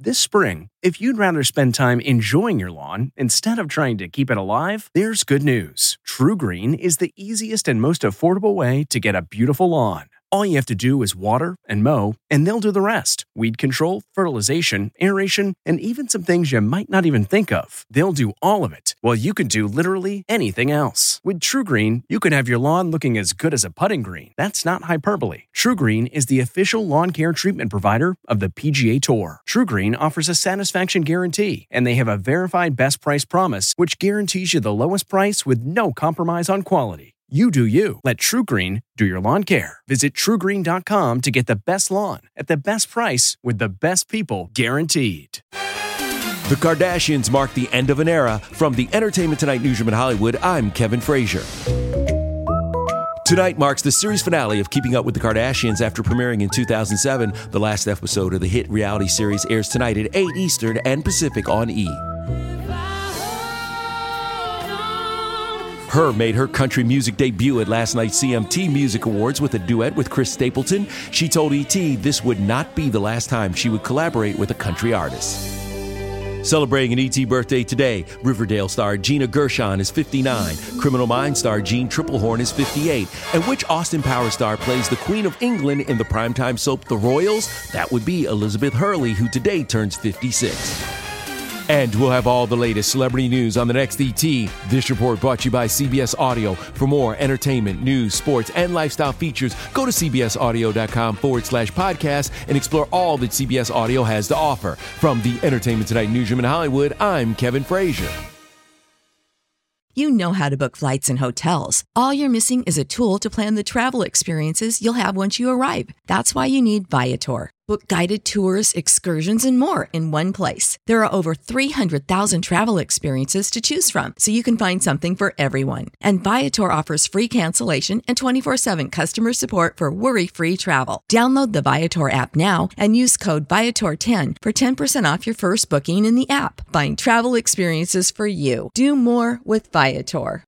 This spring, if you'd rather spend time enjoying your lawn instead of trying to keep it alive, there's good news. TruGreen is the easiest and most affordable way to get a beautiful lawn. All you have to do is water and mow, and they'll do the rest. Weed control, fertilization, aeration, and even some things you might not even think of. They'll do all of it, while you can do literally anything else. With TruGreen, you can have your lawn looking as good as a putting green. That's not hyperbole. TruGreen is the official lawn care treatment provider of the PGA Tour. TruGreen offers a satisfaction guarantee, and they have a verified best price promise, which guarantees you the lowest price with no compromise on quality. You do you. Let TruGreen do your lawn care. Visit TruGreen.com to get the best lawn at the best price with the best people guaranteed. The Kardashians mark the end of an era. From the Entertainment Tonight newsroom in Hollywood, I'm Kevin Frazier. Tonight marks the series finale of Keeping Up with the Kardashians after premiering in 2007. The last episode of the hit reality series airs tonight at 8 Eastern and Pacific on E! Her made her country music debut at last night's CMT Music Awards with a duet with Chris Stapleton. She told E.T. this would not be the last time she would collaborate with a country artist. Celebrating an E.T. birthday today, Riverdale star Gina Gershon is 59, Criminal Minds star Jean Triplehorn is 58, and which Austin Powers star plays the Queen of England in the primetime soap The Royals? That would be Elizabeth Hurley, who today turns 56. And we'll have all the latest celebrity news on the next ET. This report brought to you by CBS Audio. For more entertainment, news, sports, and lifestyle features, go to cbsaudio.com/podcast and explore all that CBS Audio has to offer. From the Entertainment Tonight newsroom in Hollywood, I'm Kevin Frazier. You know how to book flights and hotels. All you're missing is a tool to plan the travel experiences you'll have once you arrive. That's why you need Viator. Book guided tours, excursions, and more in one place. There are over 300,000 travel experiences to choose from, so you can find something for everyone. And Viator offers free cancellation and 24/7 customer support for worry-free travel. Download the Viator app now and use code Viator10 for 10% off your first booking in the app. Find travel experiences for you. Do more with Viator.